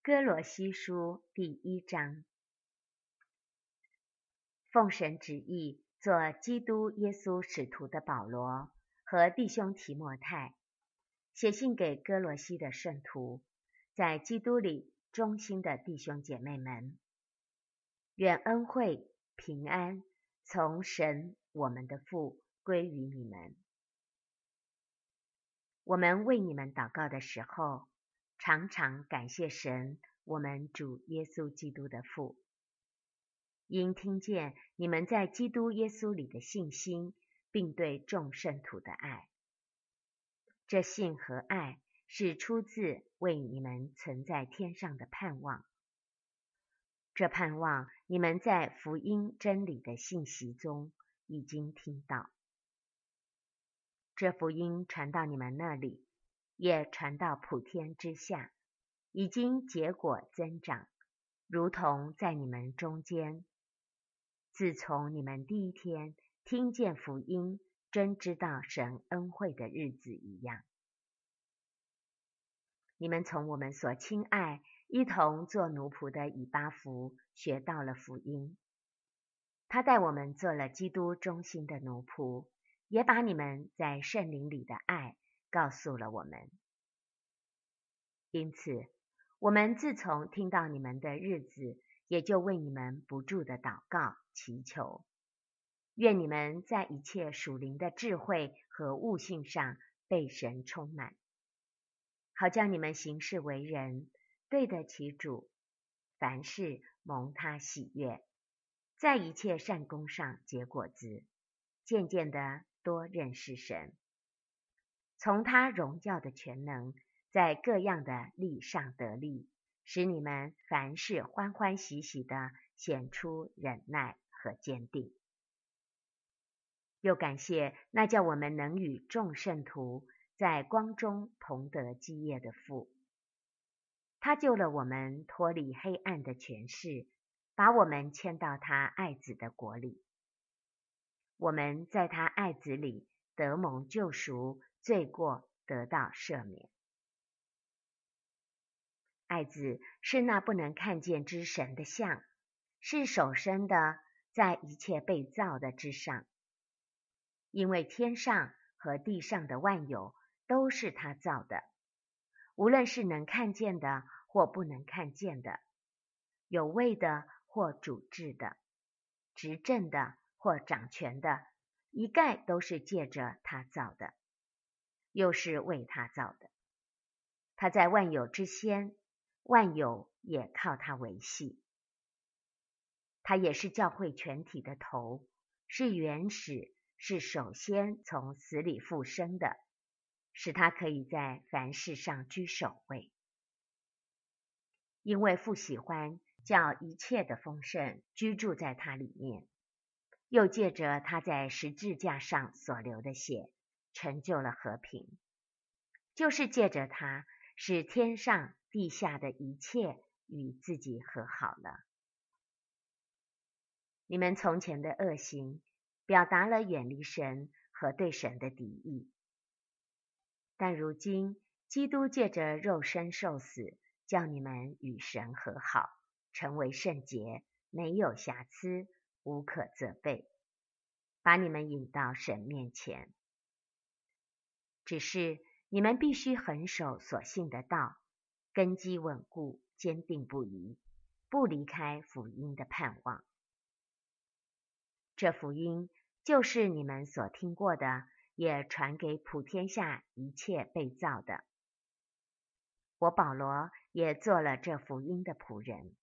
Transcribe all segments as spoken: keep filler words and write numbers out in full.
哥罗西书第一章，奉神旨意做基督耶稣使徒的保罗和弟兄提摩太，写信给哥罗西的圣徒，在基督里忠心的弟兄姐妹们，愿恩惠平安从神我们的父归于你们。我们为你们祷告的时候，常常感谢神我们主耶稣基督的父，因听见你们在基督耶稣里的信心，并对众圣徒的爱。这信和爱是出自为你们存在天上的盼望。这盼望你们在福音真理的信息中已经听到。这福音传到你们那里，也传到普天之下，已经结果增长，如同在你们中间。自从你们第一天听见福音，真知道神恩惠的日子一样。你们从我们所亲爱、一同做奴仆的以巴弗学到了福音，他带我们做了基督忠心的奴仆，也把你们在圣灵里的爱告诉了我们。因此，我们自从听到你们的日子，也就为你们不住的祷告祈求，愿你们在一切属灵的智慧和悟性上被神充满，好叫你们行事为人对得起主，凡事蒙他喜悦，在一切善功上结果子，渐渐的多认识神，从他荣耀的全能，在各样的力上得力，使你们凡事欢欢喜喜的显出忍耐和坚定。又感谢那叫我们能与众圣徒在光中同得基业的父，他救了我们脱离黑暗的权势，把我们迁到他爱子的国里。我们在他爱子里得蒙救赎，罪过得到赦免。爱子是那不能看见之神的像，是首生的，在一切被造的之上。因为天上和地上的万有都是他造的，无论是能看见的或不能看见的，有位的或主治的，执政的或掌权的，一概都是借着他造的，又是为他造的。他在万有之先，万有也靠他维系。他也是教会全体的头，是原始，是首先从死里复生的，使他可以在凡事上居首位。因为父喜欢叫一切的丰盛居住在他里面，又借着他在十字架上所流的血，成就了和平，就是借着他使天上地下的一切与自己和好了。你们从前的恶行表达了远离神和对神的敌意，但如今基督借着肉身受死，叫你们与神和好，成为圣洁，没有瑕疵，无可责备，把你们引到神面前。只是你们必须恒守所信的道，根基稳固，坚定不移，不离开福音的盼望。这福音就是你们所听过的，也传给普天下一切被造的。我保罗也做了这福音的仆人。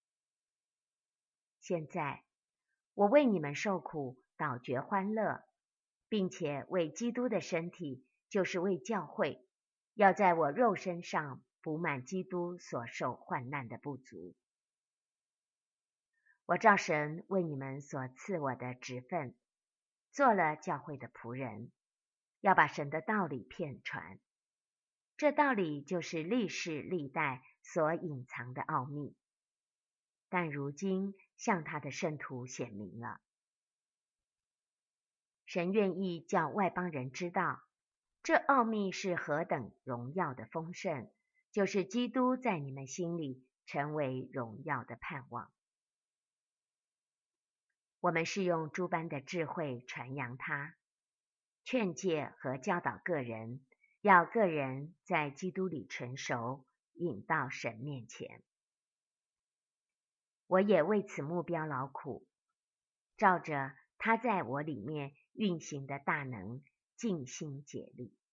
现在我为你们受苦，倒觉欢乐，并且为基督的身体，就是为教会，要在我肉身上补满基督所受患难的不足。我照神为你们所赐我的职分，做了教会的仆人，要把神的道理遍传。这道理就是历世历代所隐藏的奥秘，但如今向他的圣徒显明了。神愿意叫外邦人知道，这奥秘是何等荣耀的丰盛，就是基督在你们心里成为荣耀的盼望。我们是用诸般的智慧传扬它，劝诫和教导个人，要个人在基督里成熟，引到神面前。我也为此目标劳苦，照着他在我里面运行的大能，尽心竭力。